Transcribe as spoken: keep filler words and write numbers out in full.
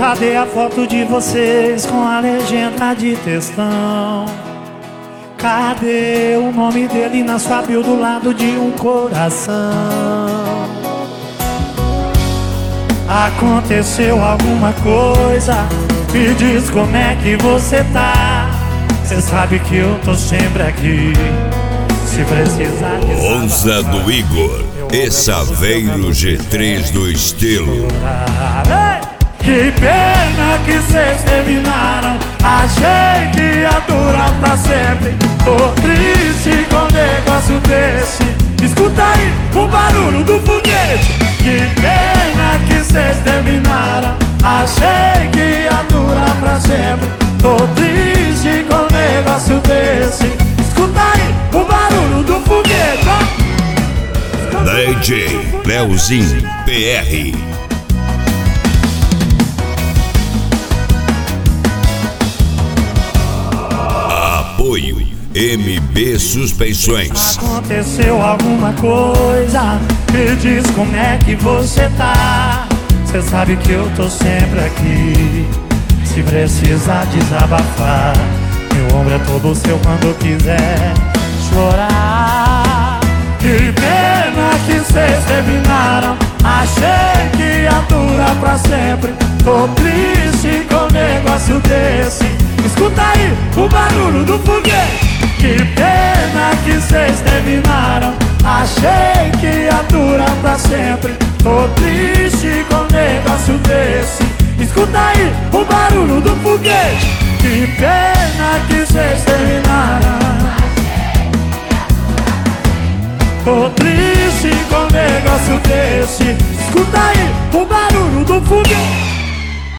Cadê a foto de vocês com a legenda de textão? Cadê o nome dele na sua bio do lado de um coração? Aconteceu alguma coisa? Me diz como é que você tá. Cê sabe que eu tô sempre aqui. Se precisar de Onça do Igor e Saveiro G três do estilo. Que pena que cês terminaram. Achei que ia durar pra sempre. Tô triste com um negócio desse. Escuta aí o barulho do foguete. Que pena que cês terminaram. Achei que ia durar pra sempre. Tô triste com um negócio desse. Escuta aí o barulho do foguete. D J Leozinho P R. Apoio M B Suspensões. Aconteceu alguma coisa? Me diz como é que você tá. Cê sabe que eu tô sempre aqui. Se precisar desabafar, meu ombro é todo seu quando quiser chorar. Que pena que cês terminaram. Achei que ia durar pra sempre. Tô triste com um negócio desse. Escuta aí o barulho do foguete. Que pena que cês terminaram. Achei que ia durar pra sempre. Tô triste com um negócio desse. Escuta aí o barulho do foguete. Que pena que cês terminaram. Tô triste com um negócio desse. Escuta aí o barulho